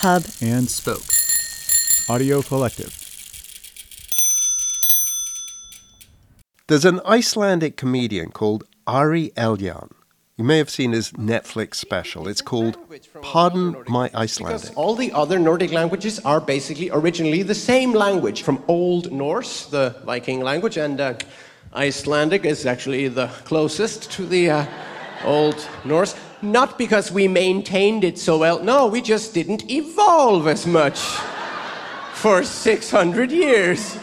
Hub, and Spoke. Audio Collective. There's an Icelandic comedian called Ari Eljan. You may have seen his Netflix special. It's called Pardon My Icelandic. Because all the other Nordic languages are basically originally the same language from Old Norse, the Viking language, and Icelandic is actually the closest to the Old Norse. Not because we maintained it so well. No, we just didn't evolve as much for 600 years.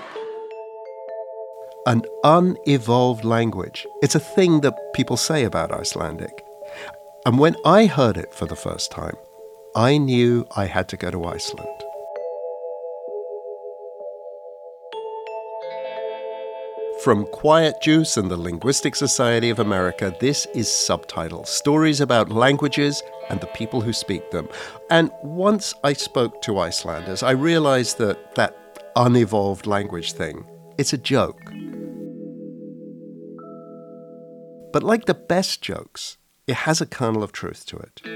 An unevolved language. It's a thing that people say about Icelandic. And when I heard it for the first time, I knew I had to go to Iceland. From Quiet Juice and the Linguistic Society of America, this is Subtitles, stories about languages and the people who speak them. And once I spoke to Icelanders, I realized that unevolved language thing, it's a joke. But like the best jokes, it has a kernel of truth to it.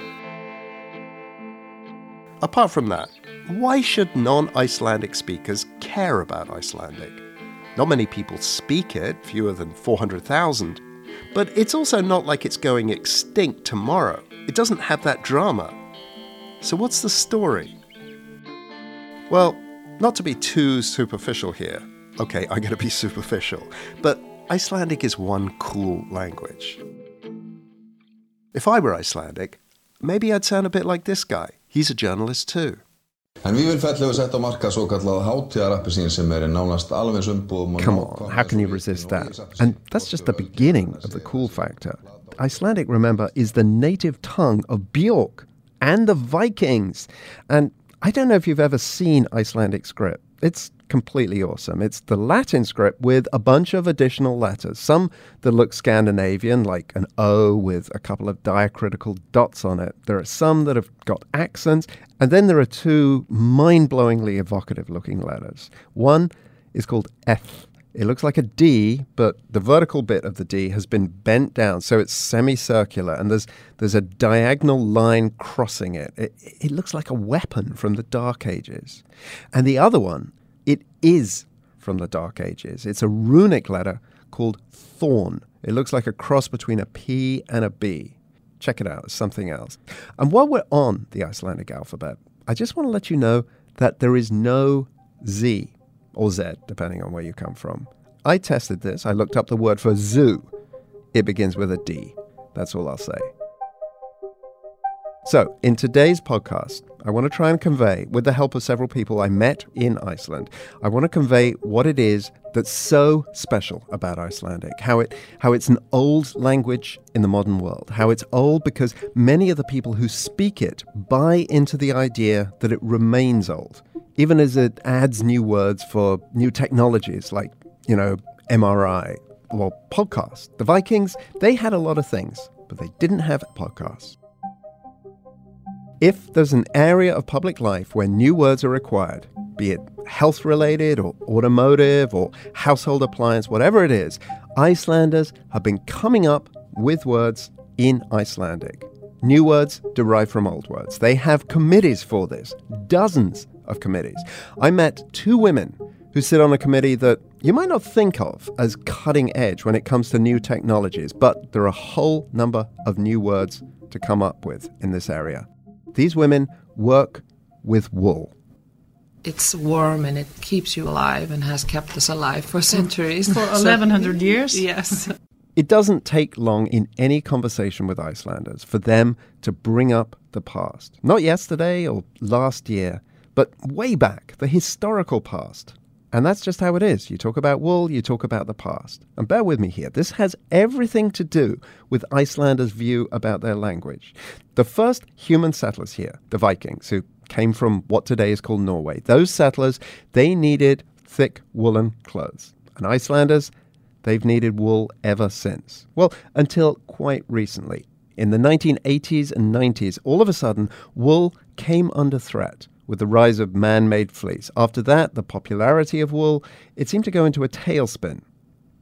Apart from that, why should non-Icelandic speakers care about Icelandic? Not many people speak it, fewer than 400,000, but it's also not like it's going extinct tomorrow. It doesn't have that drama. So what's the story? Well, not to be too superficial here. Okay, I'm going to be superficial, but Icelandic is one cool language. If I were Icelandic, maybe I'd sound a bit like this guy. He's a journalist too. En Vífilfell hefur sett á markað svokallað hátíðarappelsín sem nánast alveg umbúðum. Come on, how can you resist that? And that's just the beginning of the cool factor. Icelandic, remember, is the native tongue of Björk and the Vikings. And I don't know if you've ever seen Icelandic script. It's completely awesome. It's the Latin script with a bunch of additional letters, some that look Scandinavian, like an O with a couple of diacritical dots on it. There are some that have got accents, and then there are two mind-blowingly evocative-looking letters. One is called F. It looks like a D, but the vertical bit of the D has been bent down, so it's semicircular, and there's a diagonal line crossing it. It looks like a weapon from the Dark Ages. And the other one, it is from the Dark Ages. It's a runic letter called Thorn. It looks like a cross between a P and a B. Check it out, it's something else. And while we're on the Icelandic alphabet, I just want to let you know that there is no Z. Or Z, depending on where you come from. I tested this. I looked up the word for zoo. It begins with a D. That's all I'll say. So, in today's podcast, I want to try and convey, with the help of several people I met in Iceland, I want to convey what it is that's so special about Icelandic, how it's an old language in the modern world, how it's old because many of the people who speak it buy into the idea that it remains old, even as it adds new words for new technologies like, MRI or podcast. The Vikings, they had a lot of things, but they didn't have podcasts. If there's an area of public life where new words are required, be it health-related or automotive or household appliance, whatever it is, Icelanders have been coming up with words in Icelandic. New words derived from old words. They have committees for this, dozens of committees. I met two women who sit on a committee that you might not think of as cutting edge when it comes to new technologies, but there are a whole number of new words to come up with in this area. These women work with wool. It's warm and it keeps you alive and has kept us alive for centuries. For 1,100 years? Yes. It doesn't take long in any conversation with Icelanders for them to bring up the past. Not yesterday or last year, but way back, the historical past. And that's just how it is. You talk about wool, you talk about the past. And bear with me here. This has everything to do with Icelanders' view about their language. The first human settlers here, the Vikings, who came from what today is called Norway, those settlers, they needed thick woolen clothes. And Icelanders, they've needed wool ever since. Well, until quite recently. In the 1980s and 90s, all of a sudden, wool came under threat with the rise of man-made fleece. After that, the popularity of wool, it seemed to go into a tailspin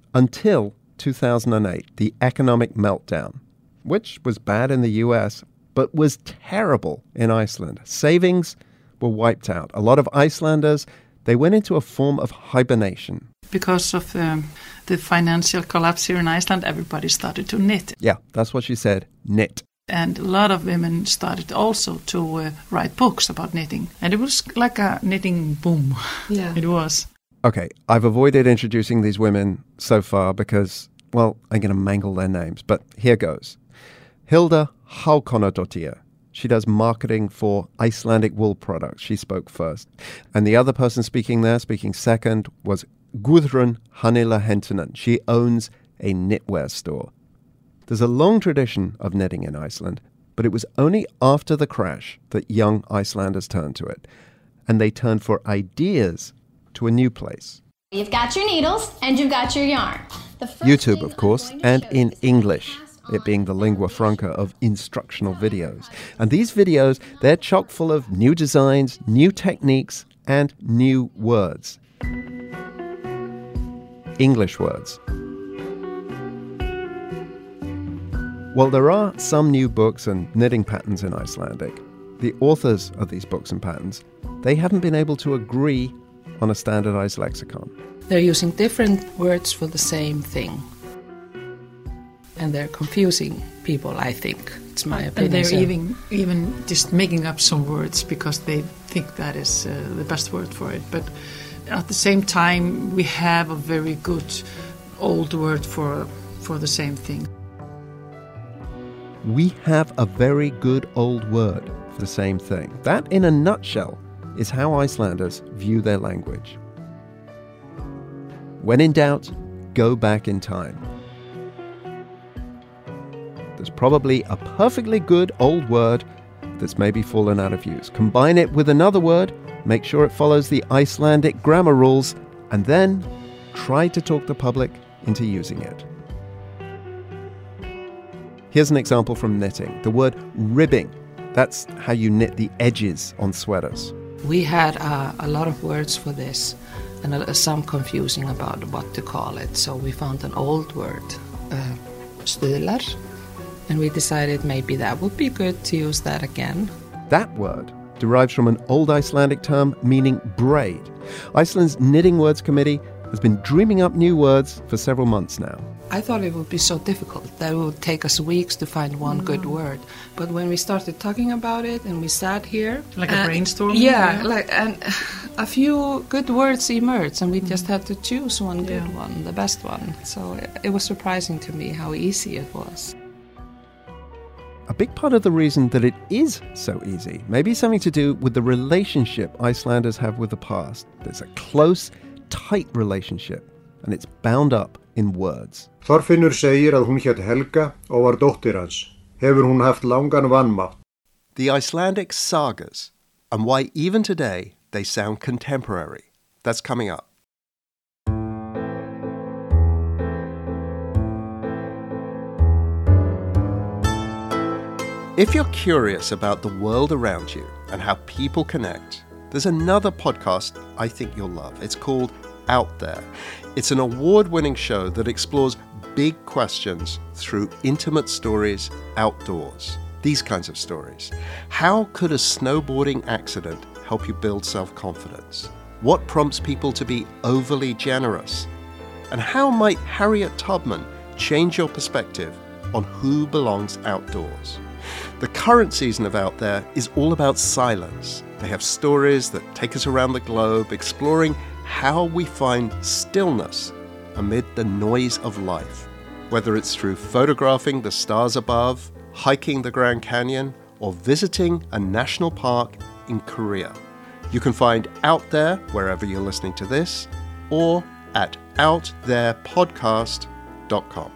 until 2008, the economic meltdown, which was bad in the US but was terrible in Iceland. Savings were wiped out. A lot of Icelanders, they went into a form of hibernation. Because of the financial collapse here in Iceland, everybody started to knit. Yeah, that's what she said, knit. And a lot of women started also to write books about knitting. And it was like a knitting boom. Yeah. It was. Okay, I've avoided introducing these women so far because, well, I'm going to mangle their names, but here goes. Hilda Hákonardóttir. She does marketing for Icelandic wool products. She spoke first. And the other person speaking second, was Guðrún Hanila Hentunen. She owns a knitwear store. There's a long tradition of knitting in Iceland, but it was only after the crash that young Icelanders turned to it. And they turned for ideas to a new place. You've got your needles and you've got your yarn. YouTube, of course, and in English, it being the lingua franca of instructional videos. And these videos, they're chock full of new designs, new techniques, and new words. English words. Well, there are some new books and knitting patterns in Icelandic. The authors of these books and patterns, they haven't been able to agree on a standardized lexicon. They're using different words for the same thing. And they're confusing people, I think. It's my opinion. And they're even just making up some words because they think that is the best word for it. But at the same time, we have a very good old word for the same thing. We have a very good old word for the same thing. That, in a nutshell, is how Icelanders view their language. When in doubt, go back in time. There's probably a perfectly good old word that's maybe fallen out of use. Combine it with another word, make sure it follows the Icelandic grammar rules, and then try to talk the public into using it. Here's an example from knitting. The word ribbing. That's how you knit the edges on sweaters. We had a lot of words for this and some confusing about what to call it. So we found an old word, stuðlar, and we decided maybe that would be good to use that again. That word derives from an old Icelandic term meaning braid. Iceland's Knitting Words Committee has been dreaming up new words for several months now. I thought it would be so difficult that it would take us weeks to find one good word. But when we started talking about it and we sat here... Like a brainstorm? Yeah, and a few good words emerged and we just had to choose one good one, the best one. So it was surprising to me how easy it was. A big part of the reason that it is so easy may be something to do with the relationship Icelanders have with the past. There's a close, tight relationship, and it's bound up in words. Þorfinnur segir að hún hét Helga og var dóttir hans. Hefur hún haft langan vanmátt. The Icelandic sagas, and why even today they sound contemporary. That's coming up. If you're curious about the world around you and how people connect, there's another podcast I think you'll love. It's called Out There. It's an award-winning show that explores big questions through intimate stories outdoors. These kinds of stories. How could a snowboarding accident help you build self-confidence? What prompts people to be overly generous? And how might Harriet Tubman change your perspective on who belongs outdoors? The current season of Out There is all about silence. They have stories that take us around the globe, exploring how we find stillness amid the noise of life. Whether it's through photographing the stars above, hiking the Grand Canyon, or visiting a national park in Korea. You can find Out There wherever you're listening to this, or at outtherepodcast.com.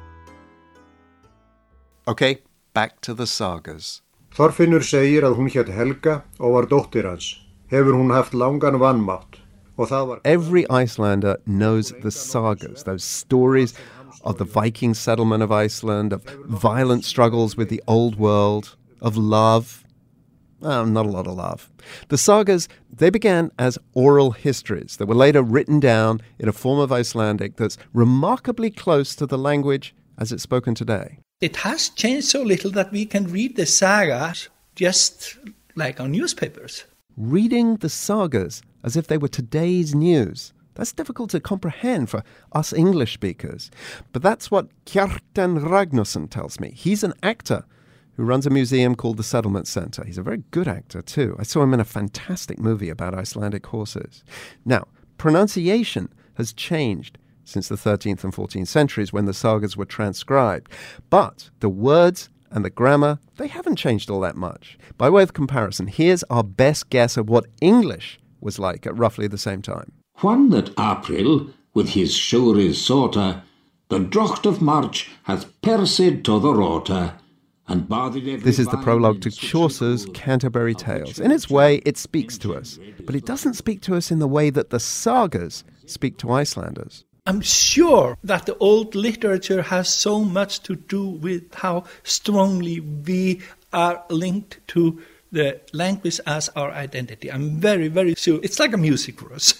Okay, back to the sagas. Þorfinnur segir að hún hét Helga og var dóttir hans. Hefur hún haft langan vanmátt. Every Icelander knows the sagas, those stories of the Viking settlement of Iceland, of violent struggles with the old world, of love. Not a lot of love. The sagas, they began as oral histories that were later written down in a form of Icelandic that's remarkably close to the language as it's spoken today. It has changed so little that we can read the sagas just like our newspapers. Reading the sagas as if they were today's news. That's difficult to comprehend for us English speakers. But that's what Kjartan Ragnarsson tells me. He's an actor who runs a museum called the Settlement Center. He's a very good actor too. I saw him in a fantastic movie about Icelandic horses. Now, pronunciation has changed since the 13th and 14th centuries when the sagas were transcribed. But the words and the grammar, they haven't changed all that much. By way of comparison, here's our best guess of what English was like at roughly the same time. When that April, with his shouris sorta, the drocht of March hath perced to the rota, and bathed every. This is the prologue to Chaucer's Canterbury Tales. In its way, it speaks to us, but it doesn't speak to us in the way that the sagas speak to Icelanders. I'm sure that the old literature has so much to do with how strongly we are linked to the language as our identity. I'm very, very sure. It's like a music for us.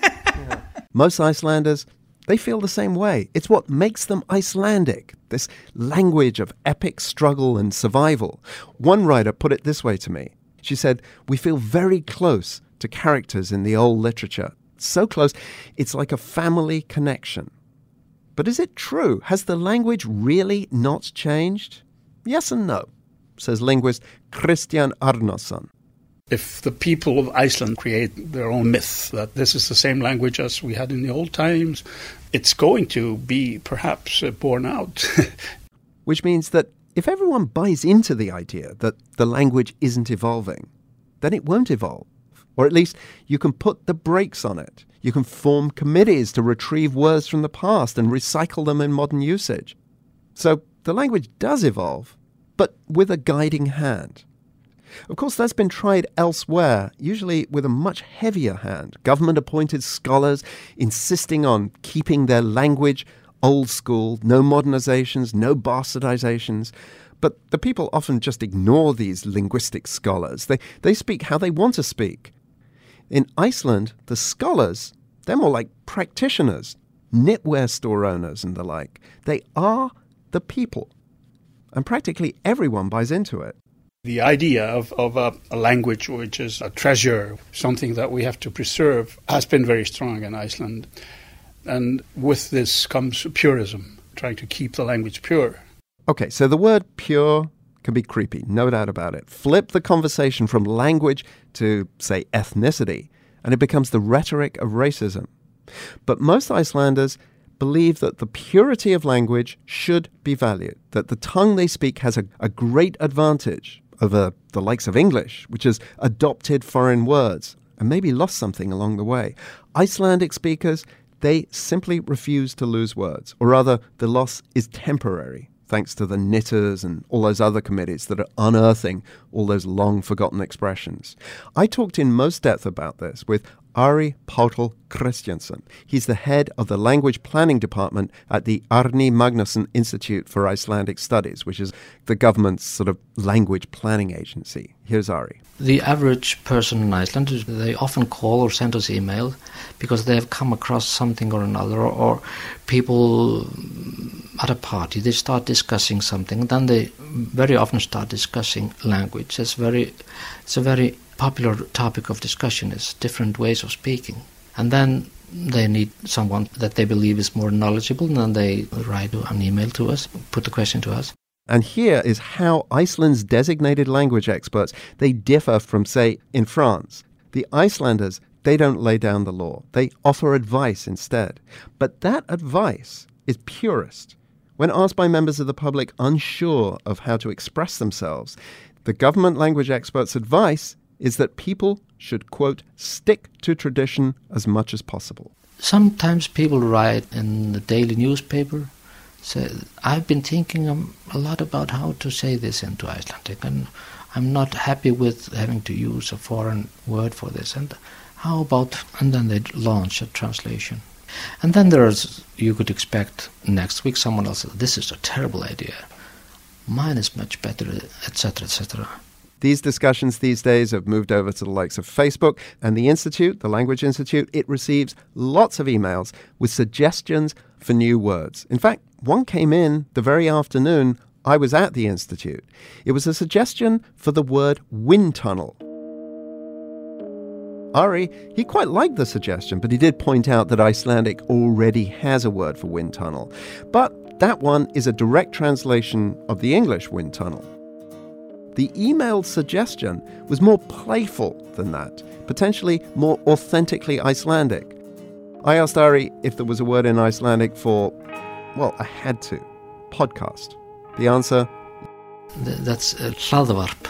Most Icelanders, they feel the same way. It's what makes them Icelandic, this language of epic struggle and survival. One writer put it this way to me. She said, "We feel very close to characters in the old literature. So close, it's like a family connection." But is it true? Has the language really not changed? Yes and no, says linguist Kristján Arnarsson. If the people of Iceland create their own myth that this is the same language as we had in the old times, it's going to be perhaps borne out. Which means that if everyone buys into the idea that the language isn't evolving, then it won't evolve. Or at least you can put the brakes on it. You can form committees to retrieve words from the past and recycle them in modern usage. So the language does evolve, but with a guiding hand. Of course, that's been tried elsewhere, usually with a much heavier hand. Government-appointed scholars insisting on keeping their language old school, no modernizations, no bastardizations. But the people often just ignore these linguistic scholars. They speak how they want to speak. In Iceland, the scholars, they're more like practitioners, knitwear store owners and the like. They are the people. And practically everyone buys into it. The idea of a language which is a treasure, something that we have to preserve, has been very strong in Iceland. And with this comes purism, trying to keep the language pure. Okay, so the word pure can be creepy, no doubt about it. Flip the conversation from language to, say, ethnicity, and it becomes the rhetoric of racism. But most Icelanders believe that the purity of language should be valued, that the tongue they speak has a great advantage over the likes of English, which has adopted foreign words and maybe lost something along the way. Icelandic speakers, they simply refuse to lose words, or rather, the loss is temporary, thanks to the knitters and all those other committees that are unearthing all those long-forgotten expressions. I talked in most depth about this with Ari Páll Kristjánsson. He's the head of the Language Planning Department at the Árni Magnússon Institute for Icelandic Studies, which is the government's sort of language planning agency. Here's Ari. The average person in Iceland, they often call or send us email because they have come across something or another, or people at a party, they start discussing something, then they very often start discussing language. It's a very popular topic of discussion, is different ways of speaking. And then they need someone that they believe is more knowledgeable, and then they write an email to us, put the question to us. And here is how Iceland's designated language experts, they differ from, say, in France. The Icelanders, they don't lay down the law. They offer advice instead. But that advice is purist. When asked by members of the public unsure of how to express themselves, the government language experts' advice is that people should, quote, stick to tradition as much as possible. Sometimes people write in the daily newspaper, say, I've been thinking a lot about how to say this into Icelandic, and I'm not happy with having to use a foreign word for this, and how about, and then they launch a translation. And then you could expect next week someone else says, this is a terrible idea, mine is much better, etc., etc. These discussions these days have moved over to the likes of Facebook, and the Institute, the Language Institute, it receives lots of emails with suggestions for new words. In fact, one came in the very afternoon I was at the Institute. It was a suggestion for the word wind tunnel. Ari, he quite liked the suggestion, but he did point out that Icelandic already has a word for wind tunnel. But that one is a direct translation of the English wind tunnel. The emailed suggestion was more playful than that, potentially more authentically Icelandic. I asked Ari if there was a word in Icelandic for, well, I had to, podcast. The answer? That's hlaðvarp.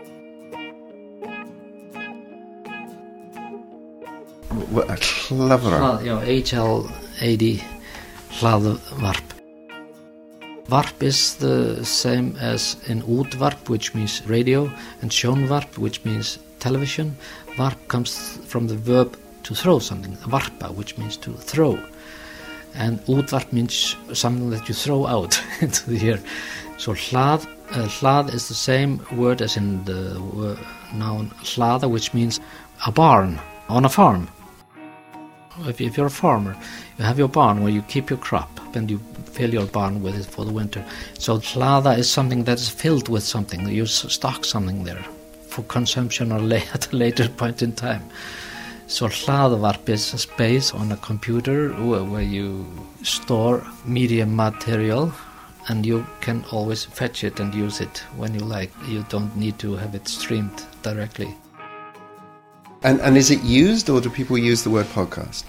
What a clever. HLAD, hlaðvarp. Varp is the same as in útvarp, which means radio, and sjónvarp, which means television. Varp comes from the verb to throw something, varpa, which means to throw. And útvarp means something that you throw out into the air. So hlað is the same word as in the noun hlaða, which means a barn on a farm. If you're a farmer, you have your barn where you keep your crop and you fill your barn with it for the winter. So hlaða is something that is filled with something. You stock something there for consumption or at a later point in time. So hlaðvarp is a space on a computer where you store media material and you can always fetch it and use it when you like. You don't need to have it streamed directly. And is it used, or do people use the word podcast?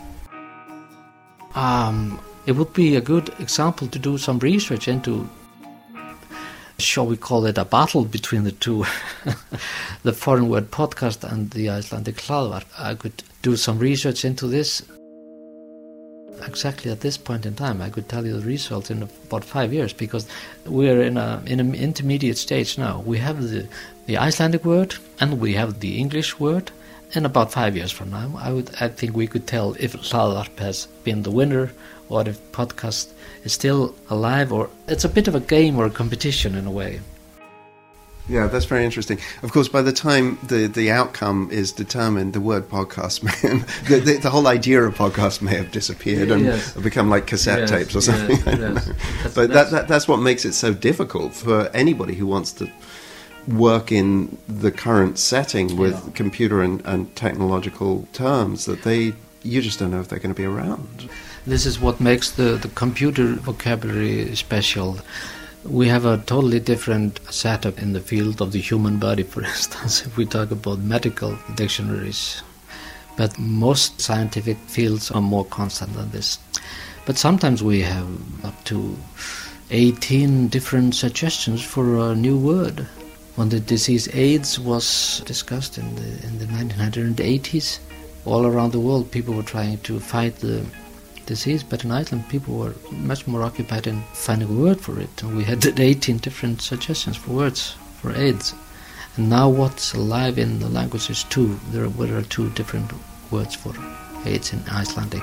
It would be a good example to do some research into, shall we call it a battle between the two, the foreign word podcast and the Icelandic hlaðvarp. I could do some research into this. Exactly at this point in time, I could tell you the results in about 5 years, because we're in an intermediate stage now. We have the Icelandic word and we have the English word. In about 5 years from now, I think we could tell if hlaðvarp has been the winner or if podcast is still alive, or it's a bit of a game or a competition in a way. Yeah, that's very interesting. Of course, by the time the outcome is determined, the word podcast, the whole idea of podcast may have disappeared and become like cassette tapes or something. I don't know. But that's what makes it so difficult for anybody who wants to work in the current setting with computer and technological terms, that you just don't know if they're going to be around. This is what makes the computer vocabulary special. We have a totally different setup in the field of the human body, for instance, if we talk about medical dictionaries. But most scientific fields are more constant than this. But sometimes we have up to 18 different suggestions for a new word. When the disease AIDS was discussed in the 1980s, all around the world people were trying to fight the disease, but in Iceland people were much more occupied in finding a word for it. And we had 18 different suggestions for words for AIDS. And now what's alive in the language is two. There are two different words for AIDS in Icelandic.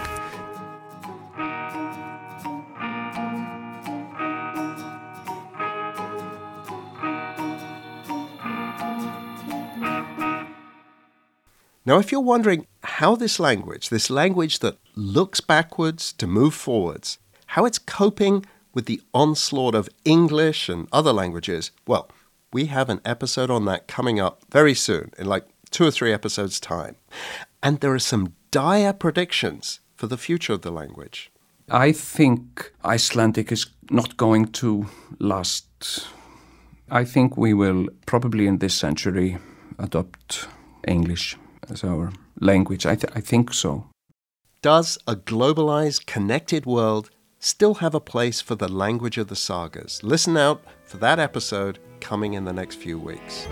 Now, if you're wondering how this language that looks backwards to move forwards, how it's coping with the onslaught of English and other languages, well, we have an episode on that coming up very soon, in like 2 or 3 episodes' time. And there are some dire predictions for the future of the language. I think Icelandic is not going to last. I think we will probably in this century adopt English as our language. I think so. Does a globalized, connected world still have a place for the language of the sagas? Listen out for that episode coming in the next few weeks.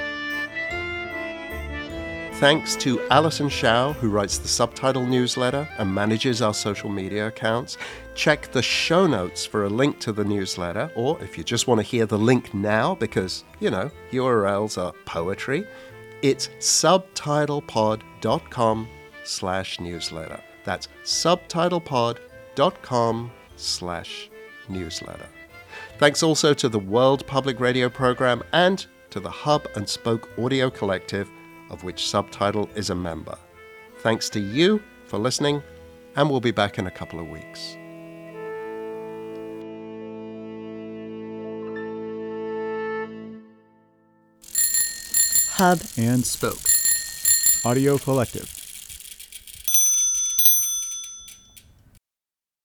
Thanks to Alison Shao, who writes the Subtitle newsletter and manages our social media accounts. Check the show notes for a link to the newsletter, or if you just want to hear the link now, because, URLs are poetry, it's subtitlepod.com/newsletter. That's subtitlepod.com/newsletter. Thanks also to the World Public Radio Program and to the Hub and Spoke Audio Collective, of which Subtitle is a member. Thanks to you for listening, and we'll be back in a couple of weeks. and spoke. Audio Collective.